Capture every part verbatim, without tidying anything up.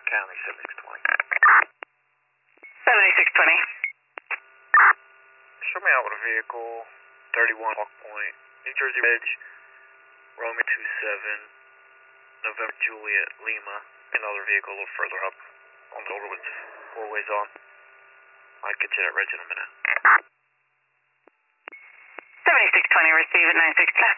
County seventy-six twenty. seventy-six twenty. Show me out with a vehicle, thirty-one Hawk Point, New Jersey Ridge, Romeo two seven, November Juliet, Lima. Another vehicle a little further up on the over with four ways on. I'll get you that reg in a minute. seventy-six twenty, receive at nine sixteen.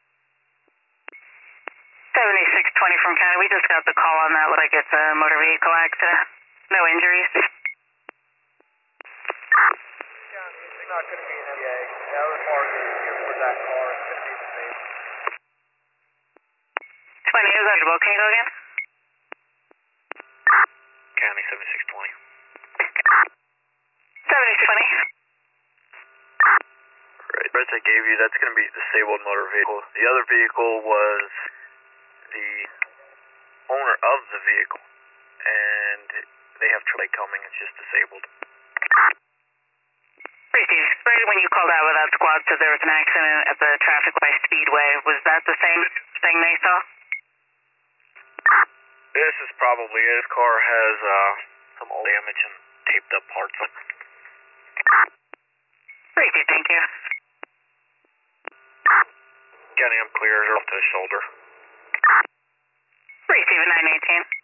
seventy-six twenty from County. We just got the call on that. Looked like it's a motor vehicle accident. No injuries. County, it's not going to be an M B A. The other car is here for that car. It's going to be the same. twenty is unable. Can you go again? County seventy-six twenty. seventy-six twenty. Right, reg I gave you, that's going to be disabled motor vehicle. The other vehicle was the owner of the vehicle, and they have trade coming, it's just disabled. Receive. Right when you called out with that squad, said there was an accident at the traffic light Speedway. Was that the same thing they saw? This is probably it. His car has uh, some old damage and taped up parts on it. Receive, thank you. County, I'm clear, off to the shoulder. Receive at nine eighteen.